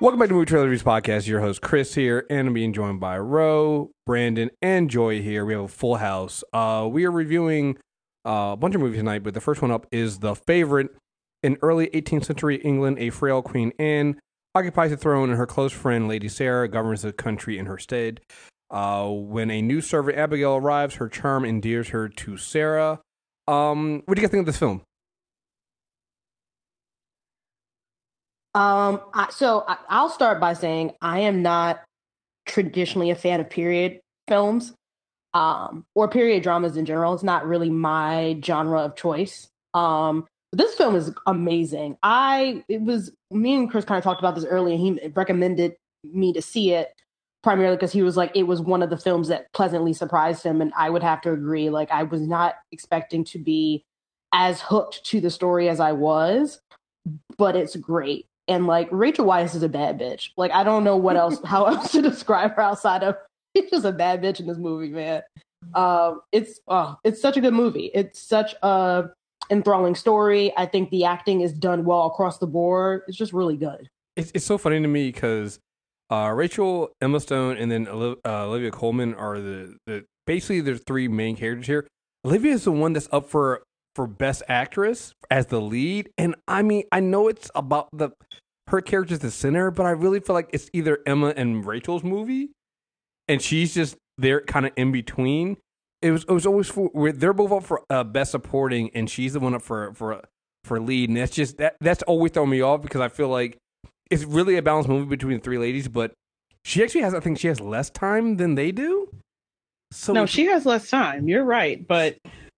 Welcome back to Movie Trailer Reviews Podcast. Your host Chris here, and I'm being joined by Ro, Brandon, and Joy here. We have a full house. We are reviewing a bunch of movies tonight, but the first one up is The Favorite. In early 18th century England, a frail Queen Anne occupies the throne, and her close friend Lady Sarah governs the country in her stead. When a new servant Abigail arrives, her charm endears her to Sarah. What do you guys think of this film? I'll start by saying I am not traditionally a fan of period films, or period dramas in general. It's not really my genre of choice. But this film is amazing. It was me and Chris kind of talked about this earlier. He recommended me to see it primarily because he was like, it was one of the films that pleasantly surprised him. And I would have to agree. Like, I was not expecting to be as hooked to the story as I was, but it's great. And like Rachel Weisz is a bad bitch. Like, I don't know how else to describe her outside of she's just a bad bitch in this movie, man. It's such a good movie. It's such a enthralling story. I think the acting is done well across the board. It's just really good. It's so funny to me because Rachel, Emma Stone, and then Olivia Colman are the basically the three main characters here. Olivia is the one that's up for Best Actress as the lead, and I mean, I know it's about her character's the center, but I really feel like it's either Emma and Rachel's movie, and she's just there, kind of in between. It was always they're both up for Best Supporting, and she's the one up for lead, and that's always thrown me off because I feel like it's really a balanced movie between the three ladies, but she actually has, I think she has less time than they do. So no, she has less time. You're right, but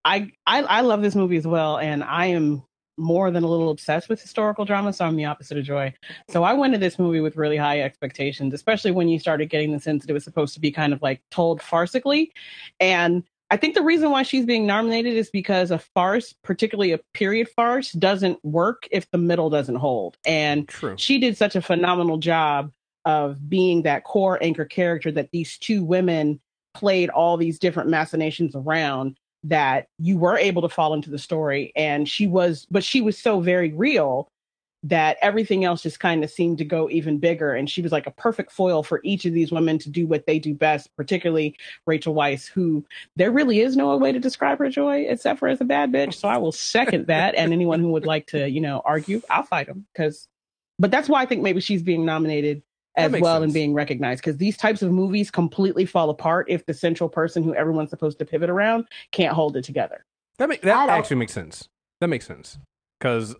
I love this movie as well, and I am more than a little obsessed with historical drama, so I'm the opposite of Joy. So I went to this movie with really high expectations, especially when you started getting the sense that it was supposed to be kind of like told farcically. And I think the reason why she's being nominated is because a farce, particularly a period farce, doesn't work if the middle doesn't hold. And True. She did such a phenomenal job of being that core anchor character that these two women played all these different machinations around, that you were able to fall into the story. And she was so very real that everything else just kind of seemed to go even bigger. And she was like a perfect foil for each of these women to do what they do best, particularly Rachel Weisz, who there really is no way to describe her, Joy, except for as a bad bitch. So I will second that. And anyone who would like to, argue, I'll fight them. But that's why I think maybe she's being nominated as well sense. And being recognized, because these types of movies completely fall apart if the central person who everyone's supposed to pivot around can't hold it together. That actually makes sense. That makes sense because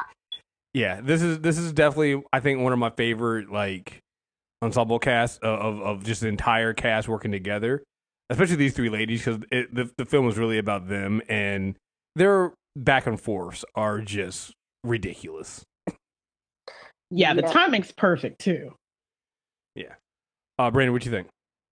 this is definitely, I think, one of my favorite like ensemble casts of just the entire cast working together, especially these three ladies, because the film is really about them, and their back and forths are just ridiculous. Yeah, the timing's perfect too. Yeah. Brandon, what you think?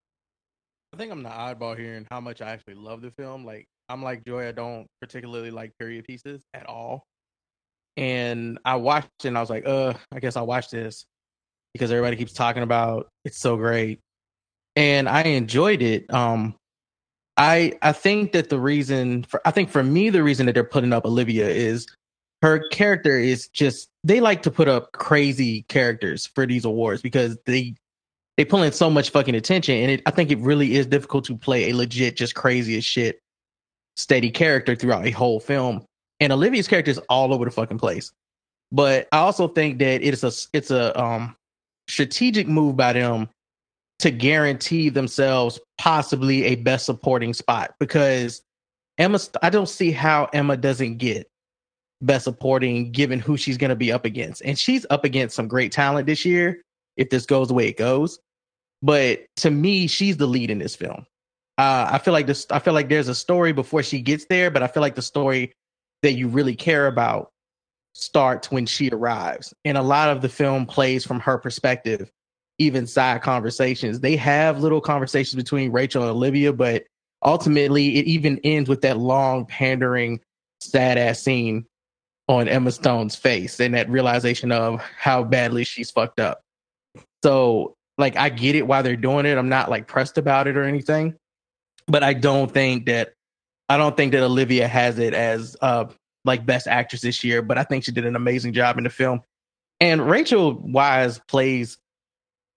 I think I'm the oddball here in how much I actually love the film. Like, I'm like Joy, I don't particularly like period pieces at all. And I watched it and I was like, I guess I'll watch this because everybody keeps talking about it's so great. And I enjoyed it. I think that the reason for me, the reason that they're putting up Olivia is her character is just, they like to put up crazy characters for these awards because they pull in so much fucking attention, and I think it really is difficult to play a legit, just crazy as shit, steady character throughout a whole film. And Olivia's character is all over the fucking place. But I also think that it's a strategic move by them to guarantee themselves possibly a best supporting spot, because I don't see how Emma doesn't get best supporting given who she's going to be up against. And she's up against some great talent this year, if this goes the way it goes. But to me, she's the lead in this film. I feel like there's a story before she gets there, but I feel like the story that you really care about starts when she arrives. And a lot of the film plays from her perspective, even side conversations. They have little conversations between Rachel and Olivia, but ultimately it even ends with that long, pandering, sad ass scene on Emma Stone's face and that realization of how badly she's fucked up. So, like, I get it why they're doing it. I'm not like pressed about it or anything, but I don't think that Olivia has it as like best actress this year, but I think she did an amazing job in the film. And Rachel Weisz plays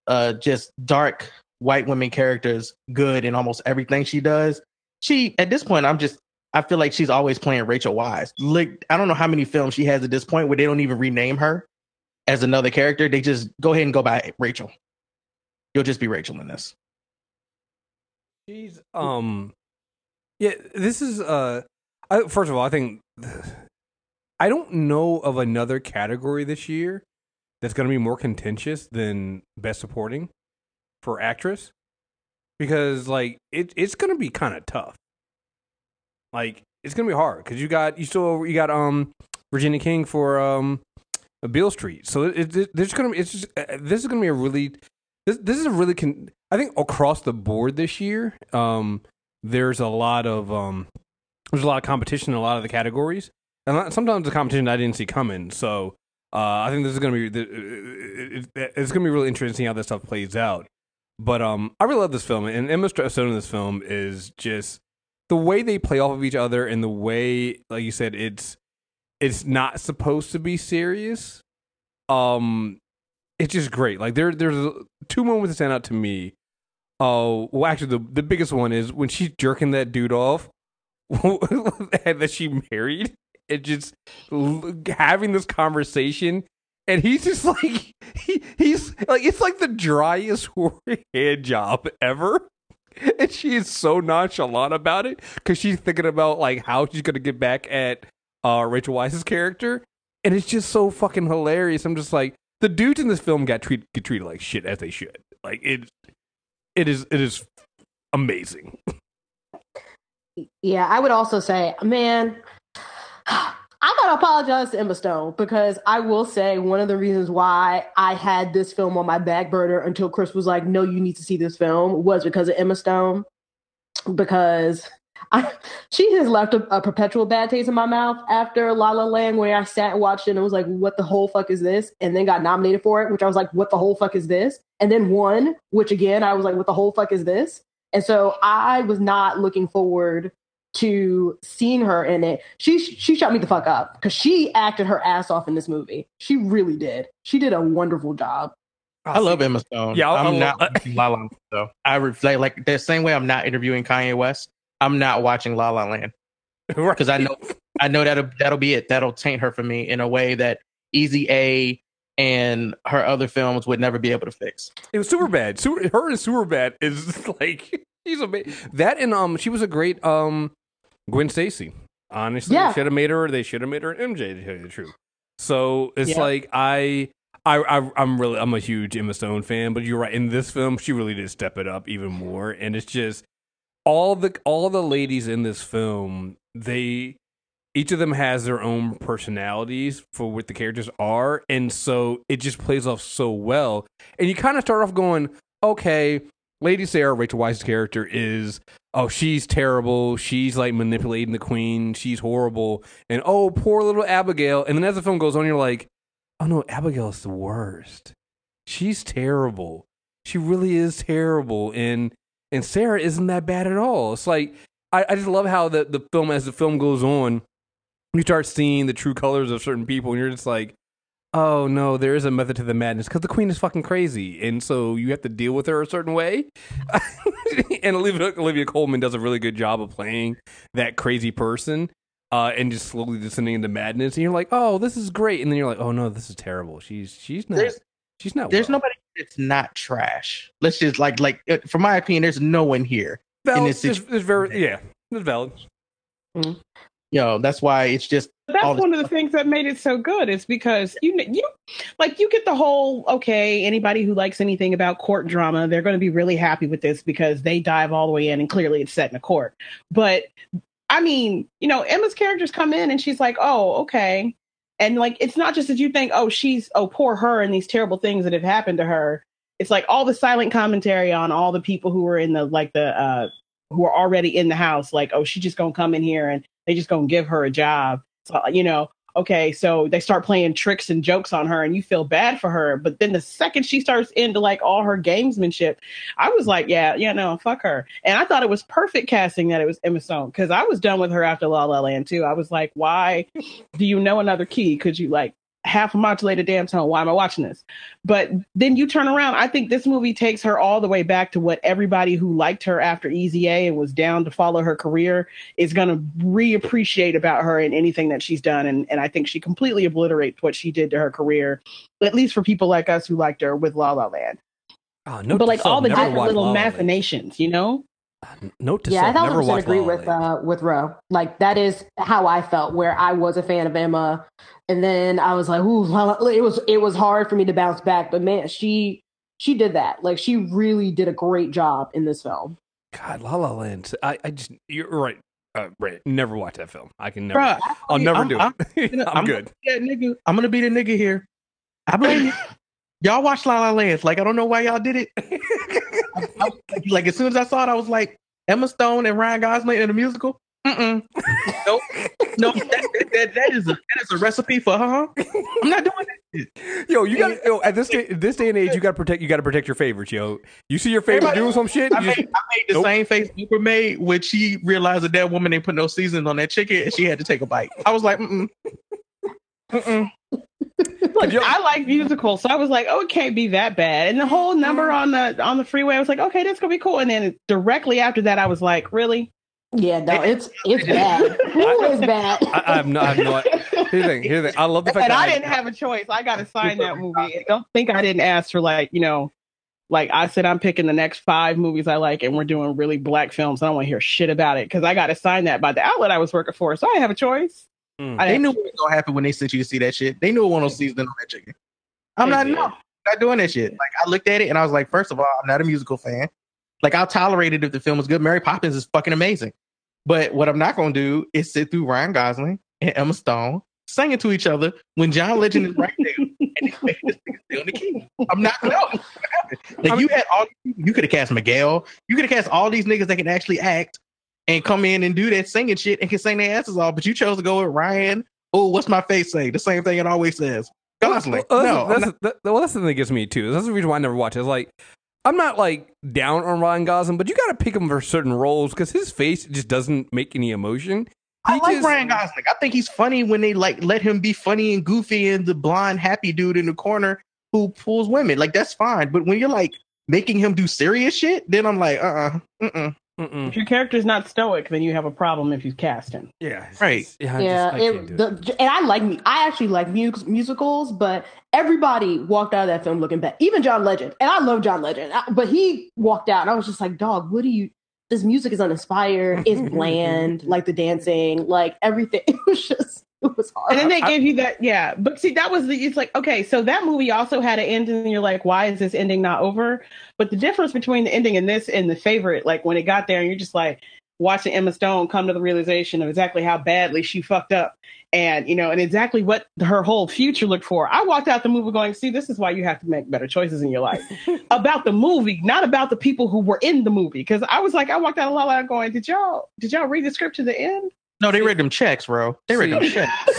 just dark white women characters good in almost everything she does. She, at this point, I feel like she's always playing Rachel Weisz. Like, I don't know how many films she has at this point where they don't even rename her as another character. They just go ahead and go by Rachel. You'll just be Rachel in this. She's yeah, this is first of all, I think I don't know of another category this year that's going to be more contentious than Best Supporting for actress, because like it's going to be kind of tough. Like, it's going to be hard because you got Virginia King for Beale Street. So this is going to be a really I think across the board this year, there's a lot of competition in a lot of the categories, and sometimes the competition I didn't see coming. So I think this is going to be it's going to be really interesting how this stuff plays out. But I really love this film, and Emma Stone in this film is just the way they play off of each other, and the way, like you said, it's not supposed to be serious. It's just great. Like there's two moments that stand out to me. Oh, well, actually, the biggest one is when she's jerking that dude off that she married, and just having this conversation, and he's just like he's like, it's like the driest hand job ever, and she is so nonchalant about it because she's thinking about like how she's gonna get back at Rachel Weisz's character, and it's just so fucking hilarious. I'm just like, the dudes in this film get treated like shit, as they should. Like it is amazing. Yeah, I would also say, man, I gotta apologize to Emma Stone, because I will say one of the reasons why I had this film on my back burner until Chris was like, no, you need to see this film, was because of Emma Stone. Because she has left a perpetual bad taste in my mouth after La La Land, where I sat and watched it and was like, what the whole fuck is this? And then got nominated for it, which I was like, what the whole fuck is this? And then won, which again, I was like, what the whole fuck is this? And so I was not looking forward to seeing her in it. She shut me the fuck up, because she acted her ass off in this movie. She really did. She did a wonderful job. I love Emma Stone. Yeah, I'm not watching La La Land though. I reflect like the same way I'm not interviewing Kanye West. I'm not watching La La Land because I know that'll be it. That'll taint her for me in a way that Easy A and her other films would never be able to fix. It was Superbad. Her and Superbad is like, she's amazing. That, and she was a great Gwen Stacy. Honestly, yeah. They should have made her an MJ, to tell you the truth. So it's like I'm a huge Emma Stone fan, but you're right. In this film, she really did step it up even more, and it's just all the ladies in this film, each of them has their own personalities for what the characters are, and so it just plays off so well. And you kind of start off going, okay, Lady Sarah, Rachel Weisz's character, is, oh, she's terrible, she's like manipulating the queen, she's horrible, and oh, poor little Abigail. And then as the film goes on, you're like, oh no, Abigail is the worst. She's terrible. She really is terrible. And Sarah isn't that bad at all. It's like, I just love how the film, as the film goes on, you start seeing the true colors of certain people, and you're just like, oh no, there is a method to the madness, because the queen is fucking crazy, and so you have to deal with her a certain way. And Olivia Colman does a really good job of playing that crazy person, and just slowly descending into madness. And you're like, oh, this is great, and then you're like, oh no, this is terrible. She's not. There's nobody that's not trash. Let's just like from my opinion, there's no one here in this situation. It's valid. Mm-hmm. That's why it's just. That's one of the things that made it so good. It's because you get the whole, okay, anybody who likes anything about court drama, they're going to be really happy with this because they dive all the way in, and clearly it's set in a court. But I mean, Emma's characters come in and she's like, oh, okay. And like, it's not just that you think, oh, poor her and these terrible things that have happened to her. It's like all the silent commentary on all the people who were in who are already in the house. Like, oh, she's just going to come in here and they just going to give her a job. So, okay, so they start playing tricks and jokes on her and you feel bad for her. But then the second she starts into like all her gamesmanship, I was like, no, fuck her. And I thought it was perfect casting that it was Emma Stone, because I was done with her after La La Land too. I was like, why do you know another key? Could you like half a modulated damn tone. Why am I watching this? But then you turn around. I think this movie takes her all the way back to what everybody who liked her after Easy A and was down to follow her career is going to reappreciate about her in anything that she's done. And I think she completely obliterates what she did to her career, at least for people like us who liked her with La La Land. But like all the different little machinations, you know? Note to I self, never 1000% watch agree La La Land. with Ro. Like that is how I felt. Where I was a fan of Emma, and then I was like, "Ooh, it was hard for me to bounce back." But man, she did that. Like she really did a great job in this film. God, La La Land. I just you're right. Right, never watch that film. I can never. Bruh, I'll never do it. I'm good. I'm gonna be the nigga here. I blame you. Y'all watch La La Land. Like I don't know why y'all did it. Like as soon as I saw it, I was like, Emma Stone and Ryan Gosling in a musical. Nope. No, that is a recipe for I'm not doing that. Yo, you got at this day and age, you got to protect your favorites. Yo, you see your favorite doing some shit. I made the same face Oprah made when she realized that woman ain't put no seasoning on that chicken and she had to take a bite. I was like, Look, I like musicals, so I was like, "Oh, it can't be that bad." And the whole number on the freeway, I was like, "Okay, that's gonna be cool." And then directly after that, I was like, "Really?" Yeah, no, it's bad. It's bad. I have no. Here's the thing. I love the fact and that I didn't have a choice. I got to sign that movie. Don't think I didn't ask for like I said I'm picking the next 5 movies I like, and we're doing really black films. I don't want to hear shit about it because I got to sign that by the outlet I was working for, so I have a choice. They knew what was gonna happen when they sent you to see that shit. They knew it wasn't no seasoning on that chicken. I'm not doing that shit. Like I looked at it and I was like, first of all, I'm not a musical fan. Like I'll tolerate it if the film is good. Mary Poppins is fucking amazing. But what I'm not gonna do is sit through Ryan Gosling and Emma Stone singing to each other when John Legend is right there and they make this nigga stay on the key. I'm not gonna Like you had all you could have cast Miguel, you could have cast all these niggas that can actually act and come in and do that singing shit and can sing their asses off, but you chose to go with Ryan. Oh, what's my face say? The same thing it always says. Gosling. That's the thing that gets me too. That's the reason why I never watch it. It's like I'm not like down on Ryan Gosling, but you got to pick him for certain roles because his face just doesn't make any emotion. I like Ryan Gosling. I think he's funny when they like let him be funny and goofy and the blonde happy dude in the corner who pulls women. Like that's fine. But when you're like making him do serious shit, then I'm like, If your character's not stoic, then you have a problem if you cast him. Yeah, right. And I actually like musicals, but everybody walked out of that film looking bad. Even John Legend, and I love John Legend, but he walked out, and I was just like, "Dog, this music is uninspired. It's bland. Like the dancing, like everything. It was hard." And then they gave you that, yeah. But see, it's like, okay, so that movie also had an ending, and you're like, why is this ending not over? But the difference between the ending and this and The Favorite, like when it got there, and you're just like watching Emma Stone come to the realization of exactly how badly she fucked up, and and exactly what her whole future looked for. I walked out the movie going, see, this is why you have to make better choices in your life. About the movie, not about the people who were in the movie. Because I was like, I walked out of La La Land going, did y'all read the script to the end? No, they read them checks, bro. They read them checks.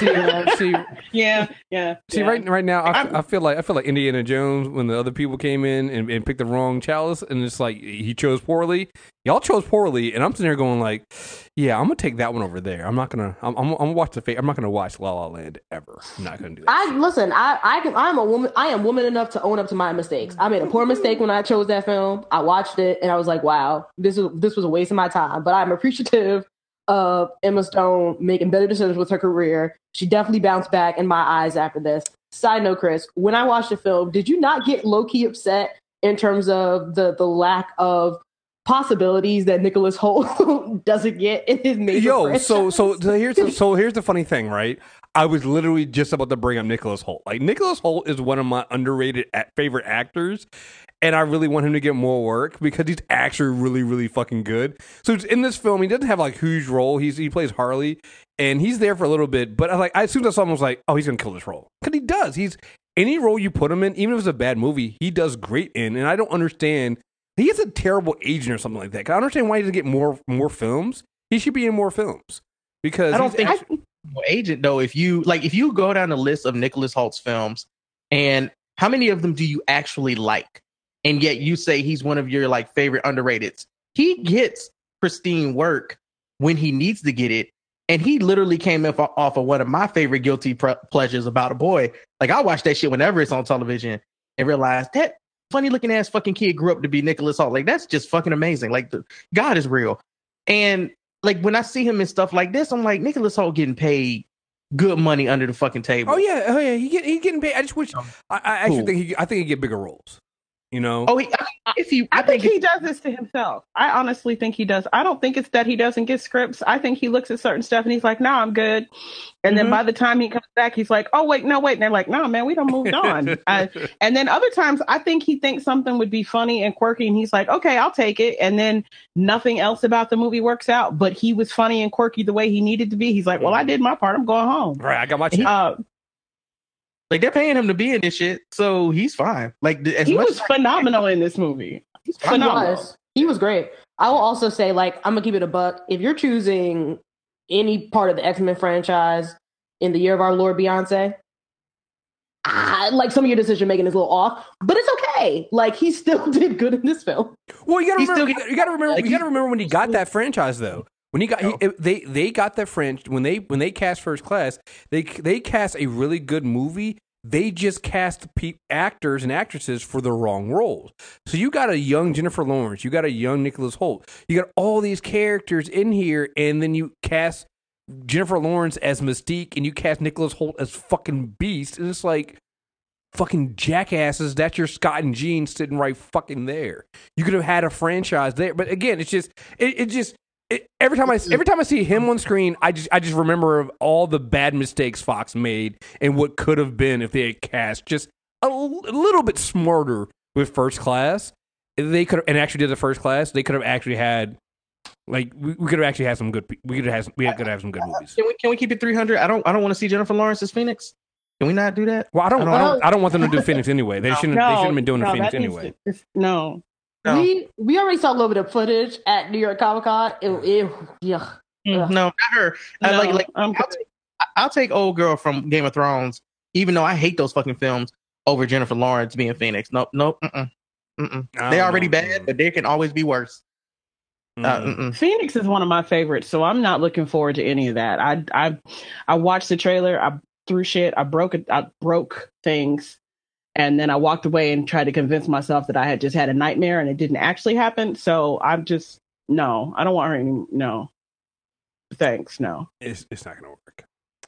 Yeah. See, right now, I feel like Indiana Jones when the other people came in and picked the wrong chalice, and it's like he chose poorly. Y'all chose poorly, and I'm sitting there going like, yeah, I'm gonna take that one over there. I'm not gonna. I'm gonna watch I'm not gonna watch La La Land ever. I'm not gonna do that. I'm a woman. I am woman enough to own up to my mistakes. I made a poor mistake when I chose that film. I watched it and I was like, wow, this was a waste of my time. But I'm appreciative of Emma Stone making better decisions with her career. She definitely bounced back in my eyes after this. Side note, Chris, when I watched the film, did you not get low-key upset in terms of the lack of possibilities that Nicholas Hoult doesn't get in his major franchise? So here's the funny thing, right? I was literally just about to bring up Nicholas Hoult. Like Nicholas Hoult is one of my underrated favorite actors, and I really want him to get more work because he's actually really, really fucking good. So in this film, he doesn't have like a huge role. He plays Harley, and he's there for a little bit. But as soon as I saw him, I was like, oh, he's gonna kill this role because he does. He's any role you put him in, even if it's a bad movie, he does great in. And I don't understand. He is a terrible agent or something like that. I understand why he doesn't get more films. He should be in more films because I don't think agent though. If you go down the list of Nicholas Holt's films, and how many of them do you actually like? And yet you say he's one of your like favorite underrateds. He gets pristine work when he needs to get it. And he literally came off of one of my favorite guilty pleasures, About a Boy. Like, I watch that shit whenever it's on television and realize that funny looking ass fucking kid grew up to be Nicholas Hoult. Like, that's just fucking amazing. Like, God is real. And like, when I see him in stuff like this, I'm like, Nicholas Hoult getting paid good money under the fucking table. Oh yeah, he getting paid. I just wish I actually think he get bigger roles. You know? Oh, I think he does this to himself. I honestly think he does. I don't think it's that he doesn't get scripts. I think he looks at certain stuff and he's like, "No, I'm good." And then by the time he comes back, he's like, "Oh wait, no, wait." And they're like, "No, man, we done moved on." And then other times, I think he thinks something would be funny and quirky, and he's like, "Okay, I'll take it." And then nothing else about the movie works out, but he was funny and quirky the way he needed to be. He's like, "Well, I did my part. I'm going home." Right, I got my check. Like, they're paying him to be in this shit, so he's fine. Like, he was phenomenal in this movie. He's phenomenal. He was great. I will also say, like, I'm gonna keep it a buck. If you're choosing any part of the X-Men franchise in the year of our Lord Beyonce, like, some of your decision making is a little off, but it's okay. Like, he still did good in this film. Well, you gotta remember when he got that franchise though. When he got they got that French when they cast First Class, they cast a really good movie. They just cast actors and actresses for the wrong roles. So you got a young Jennifer Lawrence, you got a young Nicholas Hoult, you got all these characters in here, and then you cast Jennifer Lawrence as Mystique, and you cast Nicholas Hoult as fucking Beast, and it's like, fucking jackasses, that's your Scott and Jean sitting right fucking there. You could have had a franchise there, but again, it's just every time I see him on screen, I just remember of all the bad mistakes Fox made and what could have been if they had cast just a little bit smarter with First Class. They could have, and actually did the First Class. They could have actually had, like, we could have actually had some good. We could have some good movies. Can we keep it 300? I don't want to see Jennifer Lawrence as Phoenix. Can we not do that? Well, I don't want them to do Phoenix anyway. They shouldn't have been doing the Phoenix anyway. No. We already saw a little bit of footage at New York Comic Con. No, not her. No, I'll take old girl from Game of Thrones, even though I hate those fucking films, over Jennifer Lawrence being Phoenix. Nope. They're already bad, but they can always be worse. Phoenix is one of my favorites, so I'm not looking forward to any of that. I watched the trailer. I threw shit. I broke things. And then I walked away and tried to convince myself that I had just had a nightmare and it didn't actually happen. So I'm just, no, I don't want her anymore. No. Thanks. No. It's not going to work.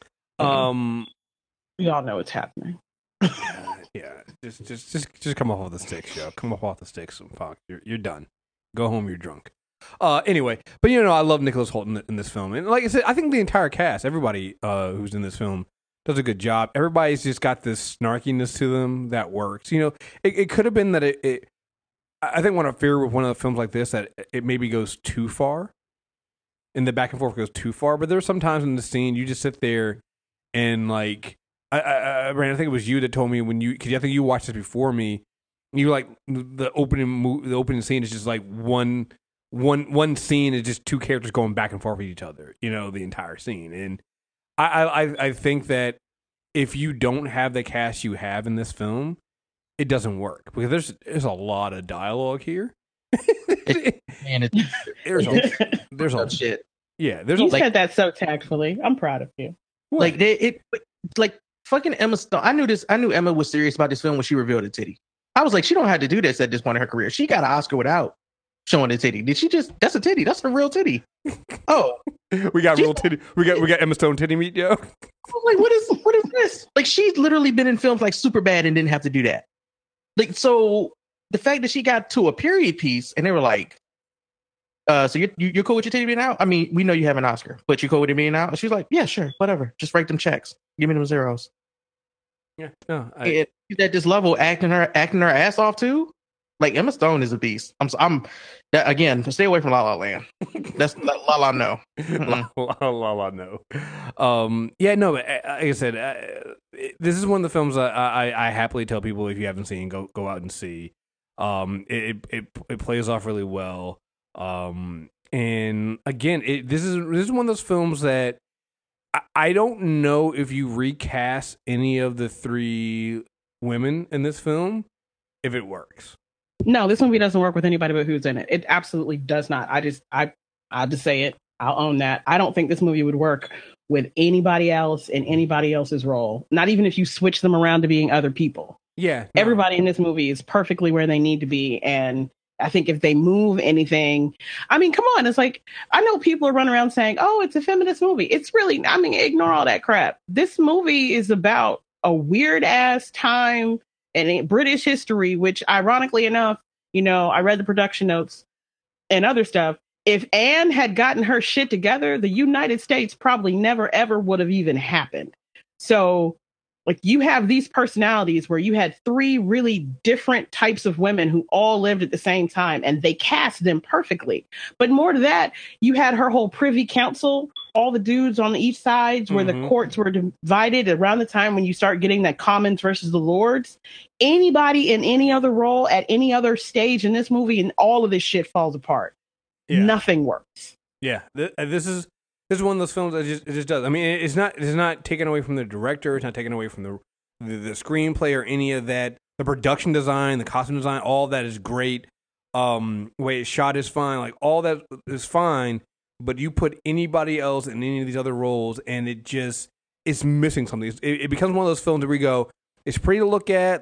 We all know what's happening. Yeah. Just come off the sticks, Joe. Come off the sticks. Fuck. You're done. Go home. You're drunk. Anyway, but I love Nicholas Hoult in this film. And like I said, I think the entire cast, everybody who's in this film, does a good job. Everybody's just got this snarkiness to them that works. It could have been that I think I fear with one of the films like this that it maybe goes too far, and the back and forth goes too far. But there's sometimes in the scene you just sit there and like, Brandon, I think it was you that told me because I think you watched this before me. You like the opening scene is just like one scene is just two characters going back and forth with each other. The entire scene. And I think that if you don't have the cast you have in this film, it doesn't work because there's a lot of dialogue here. There's a shit. Yeah, you said that so tactfully. I'm proud of you. What? Like fucking Emma Stone. I knew Emma was serious about this film when she revealed a titty. I was like, she don't have to do this at this point in her career. She got an Oscar without showing a titty. Did she just? That's a titty. That's a real titty. Oh, we got real titty. We got Emma Stone titty meat, yo. Like, what is this? Like, she's literally been in films like Superbad and didn't have to do that. Like, so the fact that she got to a period piece and they were like, so you're cool with your titty being out? I mean, we know you have an Oscar, but you cool with it being out? And she's like, yeah, sure, whatever. Just write them checks. Give me them zeros. Yeah, no. She's at this level acting her ass off too. Like, Emma Stone is a beast. I'm again, stay away from La La Land. That's La La no. La La no. Yeah, no. Like I said, this is one of the films I happily tell people if you haven't seen, go out and see. It plays off really well. And again, this is one of those films that I don't know if you recast any of the three women in this film, if it works. No, this movie doesn't work with anybody but who's in it. It absolutely does not. I'll just say it. I'll own that. I don't think this movie would work with anybody else in anybody else's role. Not even if you switch them around to being other people. Yeah. No. Everybody in this movie is perfectly where they need to be. And I think if they move anything, I mean, come on. It's like, I know people are running around saying, oh, it's a feminist movie. It's really, I mean, ignore all that crap. This movie is about a weird ass time in British history, which ironically enough, you know, I read the production notes and other stuff. If Anne had gotten her shit together, the United States probably never, ever would have even happened. So, like, you have these personalities where you had three really different types of women who all lived at the same time, and they cast them perfectly. But more to that, you had her whole privy council, all the dudes on each sides where the courts were divided around the time when you start getting that commons versus the lords. Anybody in any other role at any other stage in this movie, and all of this shit falls apart. Yeah. Nothing works. Yeah, this is one of those films that it just does. I mean, it's not taken away from the director. It's not taken away from the screenplay or any of that. The production design, the costume design, all that is great. The way it's shot is fine. Like, all that is fine. But you put anybody else in any of these other roles, and it's missing something. It becomes one of those films where we go, it's pretty to look at.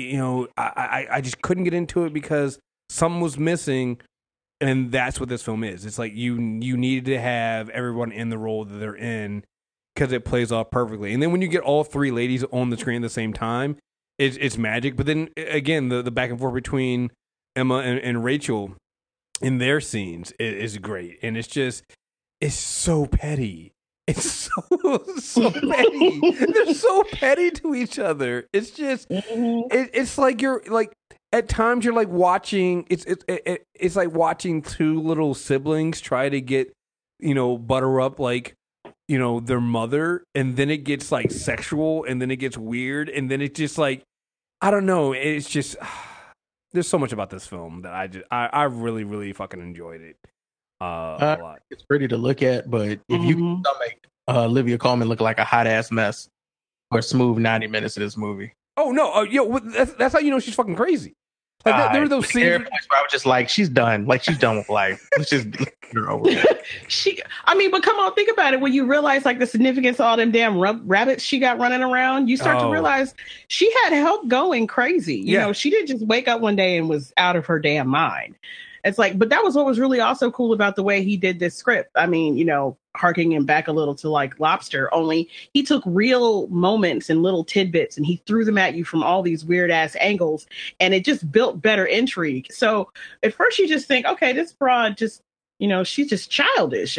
I just couldn't get into it because something was missing. And that's what this film is. It's like you needed to have everyone in the role that they're in because it plays off perfectly. And then when you get all three ladies on the screen at the same time, it's magic. But then again, the back and forth between Emma and Rachel in their scenes is great. And it's so petty. It's so petty. They're so petty to each other. It's just it's like you're like. At times, you're like watching. It's like watching two little siblings try to get, butter up like, their mother, and then it gets like sexual, and then it gets weird, and then it's just like, I don't know. It's just there's so much about this film that I really really fucking enjoyed it a lot. It's pretty to look at, but if you can make Olivia Colman look like a hot ass mess for a smooth 90 minutes of this movie. Oh no, that's how you know she's fucking crazy. Like, there were those scenes where I was just like, she's done. Like, she's done with life. Let's just get her over with. But come on, think about it. When you realize like the significance of all them damn rabbits she got running around, you start to realize she had help going crazy. You know, she didn't just wake up one day and was out of her damn mind. It's like, but that was what was really also cool about the way he did this script. I mean, harking him back a little to like Lobster, only he took real moments and little tidbits and he threw them at you from all these weird ass angles, and it just built better intrigue. So at first you just think, okay, this broad just, she's just childish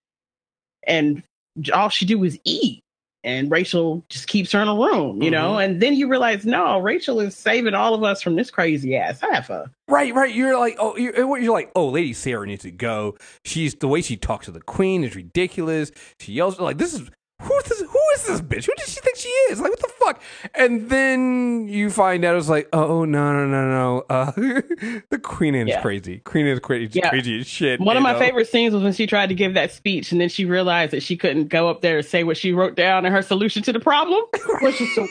and all she do is eat. And Rachel just keeps her in a room, and then you realize, no, Rachel is saving all of us from this crazy ass heifer. Right. You're like, Lady Sarah needs to go. The way she talks to the queen is ridiculous. She yells like, "This is who is this bitch? Who does she think she is? Like, what the fuck?" And then you find out it's like, oh no. The queen is crazy. Queen is crazy, crazy as shit. One of my favorite scenes was when she tried to give that speech, and then she realized that she couldn't go up there and say what she wrote down and her solution to the problem. Which is so.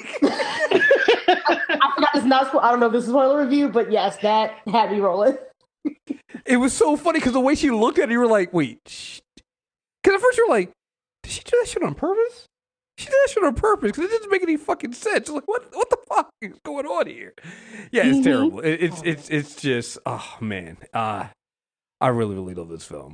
I forgot it's not. I don't know if this is one of the review, but yes, that had me rolling. It was so funny because the way she looked at it, you were like, wait. Because at first you're like, did she do that shit on purpose? She did that shit on purpose because it doesn't make any fucking sense. Like, what the fuck is going on here? Yeah, it's terrible. It's just, oh man. I really, really love this film.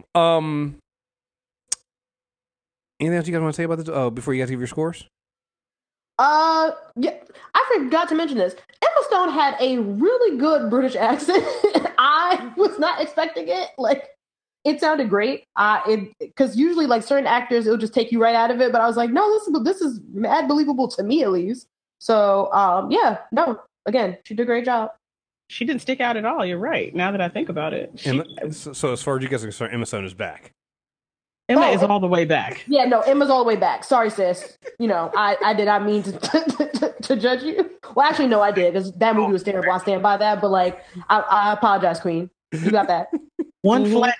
Anything else you guys want to say about this? Oh, before you guys give your scores? Yeah, I forgot to mention this. Emma Stone had a really good British accent. I was not expecting it. Like, it sounded great. Because usually, like, certain actors, it'll just take you right out of it. But I was like, no, this is mad believable to me, at least. So, again, she did a great job. She didn't stick out at all. You're right. Now that I think about it. So as far as you guys are concerned, Emma Stone is back. Emma is all the way back. Yeah, no, Emma's all the way back. Sorry, sis. I did not mean to judge you. Well, actually, no, I did. Because that movie was terrible. I stand by that. But, like, I apologize, Queen. You got that. One flat note.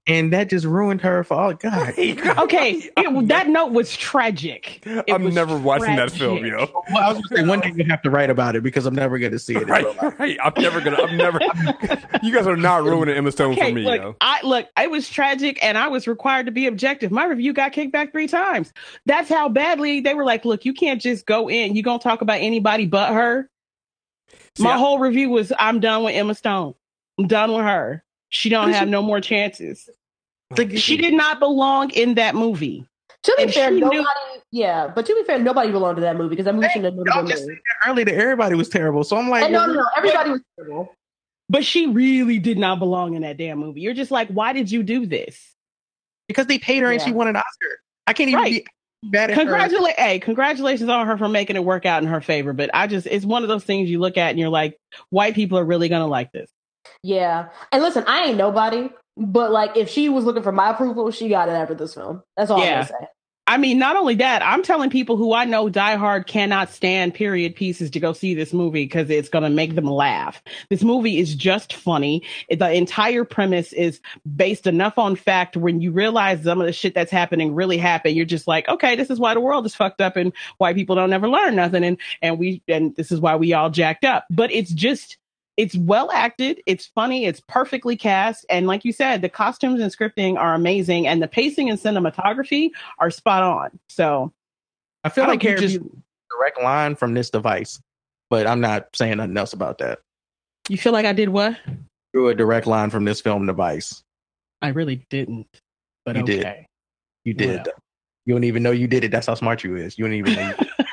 and that just ruined her for all God. Okay, that note was tragic. I'm never watching that film, yo. Well, I was gonna say one day you have to write about it because I'm never gonna see it. Right. I'm never. You guys are not ruining Emma Stone for me, yo. It was tragic, and I was required to be objective. My review got kicked back 3 times. That's how badly they were like, look, you can't just go in. You gonna talk about anybody but her? My whole review was, I'm done with Emma Stone. I'm done with her. She don't have no more chances. She did not belong in that movie. To be fair, but to be fair, nobody belonged to that movie because that movie shouldn't have never been made. Earlier, that everybody was terrible. So I'm like, no, everybody was terrible. But she really did not belong in that damn movie. You're just like, why did you do this? Because they paid her and she won an Oscar. I can't even be bad at her. Congratulations on her for making it work out in her favor. But it's one of those things you look at and you're like, white people are really gonna like this. Yeah. And listen, I ain't nobody, but like if she was looking for my approval, she got it after this film. That's all I'm gonna say. I mean, not only that, I'm telling people who I know diehard cannot stand period pieces to go see this movie because it's going to make them laugh. This movie is just funny. The entire premise is based enough on fact when you realize some of the shit that's happening really happened. You're just like, okay, this is why the world is fucked up and white people don't ever learn nothing. And this is why we all jacked up. But it's well acted. It's funny. It's perfectly cast. And like you said, the costumes and scripting are amazing. And the pacing and cinematography are spot on. So I feel like you just direct line from this device, but I'm not saying nothing else about that. You feel like I did what? Drew a direct line from this film device. I really didn't. But you did. You did. Well. You don't even know you did it. That's how smart you is. You don't even know.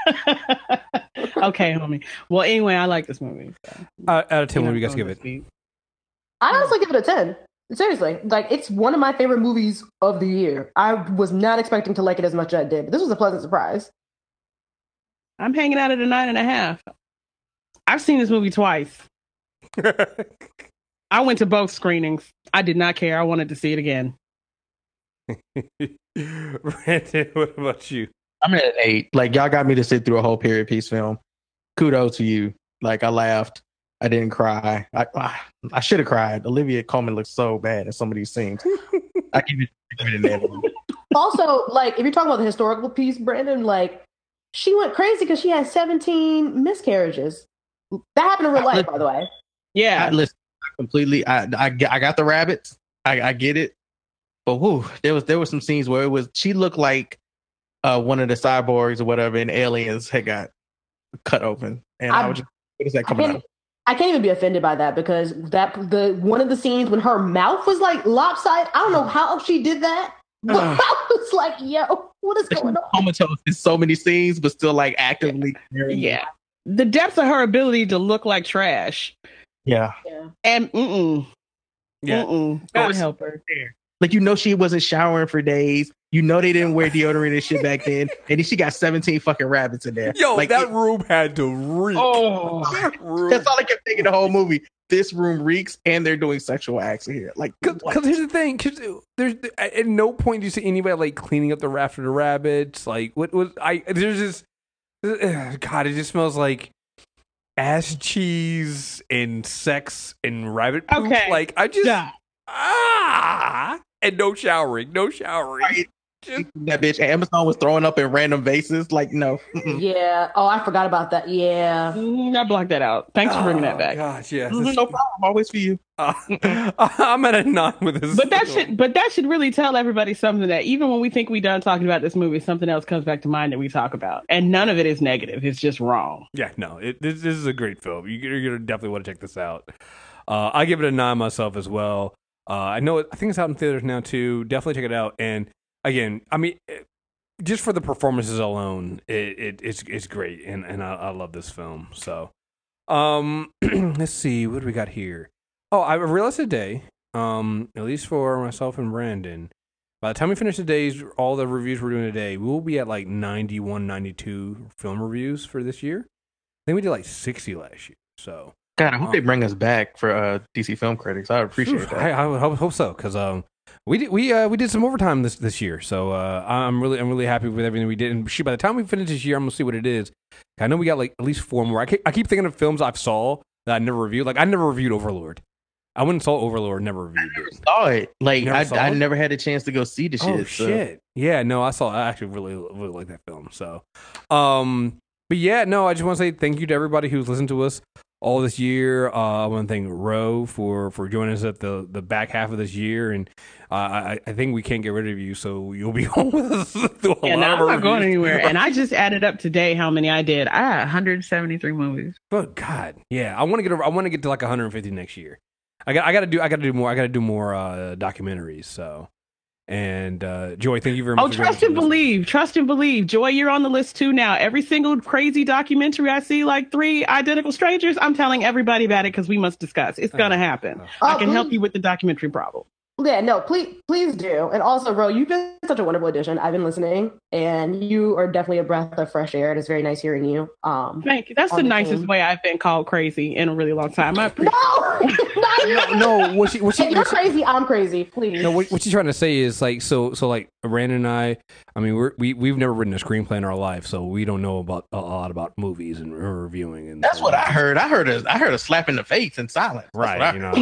Okay, homie. Well, anyway, I like this movie. So. Out of 10, what do you guys give it? I honestly give it a 10. Seriously. Like, it's one of my favorite movies of the year. I was not expecting to like it as much as I did, but this was a pleasant surprise. I'm hanging out at a 9.5. I've seen this movie twice. I went to both screenings. I did not care. I wanted to see it again. Brandon, what about you? I'm at an 8. Like, y'all got me to sit through a whole period piece film. Kudos to you. Like, I laughed. I didn't cry. I should have cried. Olivia Colman looks so bad in some of these scenes. I give it an 8. Also, like, if you're talking about the historical piece, Brandon, like, she went crazy because she had 17 miscarriages. That happened in real life, by the way. Yeah. Listen, completely. I got the rabbits. I get it. But whoo, there was some scenes where she looked like one of the cyborgs or whatever, and aliens had got cut open. And I was just, what is that coming out of? I can't even be offended by that because one of the scenes when her mouth was like lopsided, I don't know how she did that. But I was like, yo, what is going on? Comatose in so many scenes, but still like actively. Yeah. The depth of her ability to look like trash. Yeah. And God help her. Like, she wasn't showering for days. They didn't wear deodorant and shit back then. And then she got 17 fucking rabbits in there. Yo, like, that room had to reek. Oh, that's all I kept thinking the whole movie. This room reeks, and they're doing sexual acts in here. Like, because here's the thing: there's at no point do you see anybody like cleaning up the raft of the rabbits. Like, what was there's this? God, it just smells like ass cheese and sex and rabbit poop. Okay, like I just and no showering. Right. That bitch Amazon was throwing up in random vases. Like, no. Yeah. Oh, I forgot about that. Yeah. I blocked that out. Thanks for bringing that back. Gosh, yeah. No problem. Always for you. I'm at a 9 with this. But that should really tell everybody something, that even when we think we're done talking about this movie, something else comes back to mind that we talk about. And none of it is negative. It's just wrong. Yeah, no. This is a great film. You're going to definitely want to check this out. I give it a 9 myself as well. I think it's out in theaters now too. Definitely check it out. And again, I mean, just for the performances alone, it's great, and I love this film. So, let's see, what do we got here? Oh, I realized today, at least for myself and Brandon, by the time we finish all the reviews we're doing today, we will be at like 91, 92 film reviews for this year. I think we did like 60 last year. So, God, I hope they bring us back for DC Film Critics. I would appreciate that. I hope so, because we did some overtime this year, so I'm really happy with everything we did. And by the time we finish this year, I'm gonna see what it is. I know we got like at least 4 more. I keep thinking of films I've saw that I never reviewed. Like, I never reviewed Overlord. I went and saw Overlord, never reviewed it. Saw it. Like Never saw I it? never had a chance to go see the shit. Oh so. shit! Yeah, no, I actually really like that film. So, but yeah, no, I just want to say thank you to everybody who's listened to us all this year. I want to thank Ro for joining us at the back half of this year, and I think we can't get rid of you, so you'll be home with us through a Yeah, lot no, of I'm our not going reviews. anywhere. And I just added up today how many I did. I had 173 movies. Good God, yeah, I want to get to like 150 next year. I got to do more. I got to do more documentaries. So, and Joy, thank you very much. Oh, for trust and believe. Trust and believe. Joy, you're on the list too now. Every single crazy documentary I see, like 3 Identical Strangers, I'm telling everybody about it because we must discuss. It's going to happen. I can help you with the documentary problem. Yeah, no, please do. And also, bro, you've been such a wonderful addition. I've been listening, and you are definitely a breath of fresh air. It is very nice hearing you. Thank you. That's the nicest way I've been called crazy in a really long time. I appreciate No, what you're crazy. I'm crazy. Please. No, what you're trying to say is like so like Brandon and I mean we've never written a screenplay in our life, so we don't know about a lot about movies and reviewing. And that's what I heard. I heard a slap in the face in silence. Right, you know.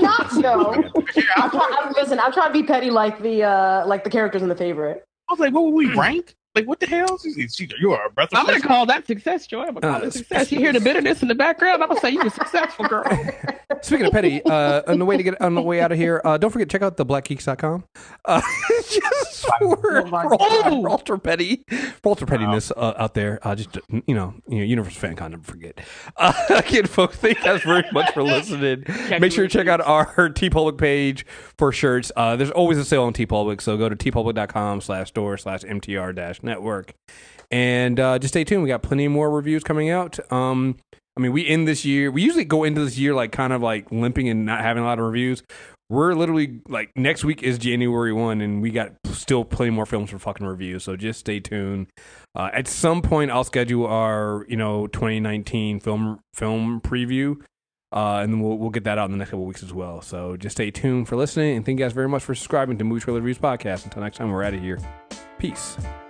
I'm trying to be petty like the characters in The Favorite. I was like, what were we ranked? Like, what the hell? You are a breath of I'm going to call that success, Joy. I'm going to call it success. You hear the bitterness in the background? I'm going to say you were successful, girl. Speaking of petty, on the way out of here, don't forget check out theblackgeeks.com. Just for ultra pettiness out there. Just Universal Fan Con, never forget. Again, folks, thank you guys very much for listening. Make sure you check out our TeePublic page for shirts. There's always a sale on TeePublic, so go to teepublic.com/store/MTR-network. And just stay tuned. We got plenty more reviews coming out. I mean, we end this year. We usually go into this year like kind of like limping and not having a lot of reviews. We're literally like next week is January 1, and we got still plenty more films for fucking review. So just stay tuned. At some point, I'll schedule our 2019 film preview, and then we'll get that out in the next couple of weeks as well. So just stay tuned for listening, and thank you guys very much for subscribing to Movie Trailer Reviews Podcast. Until next time, we're out of here. Peace.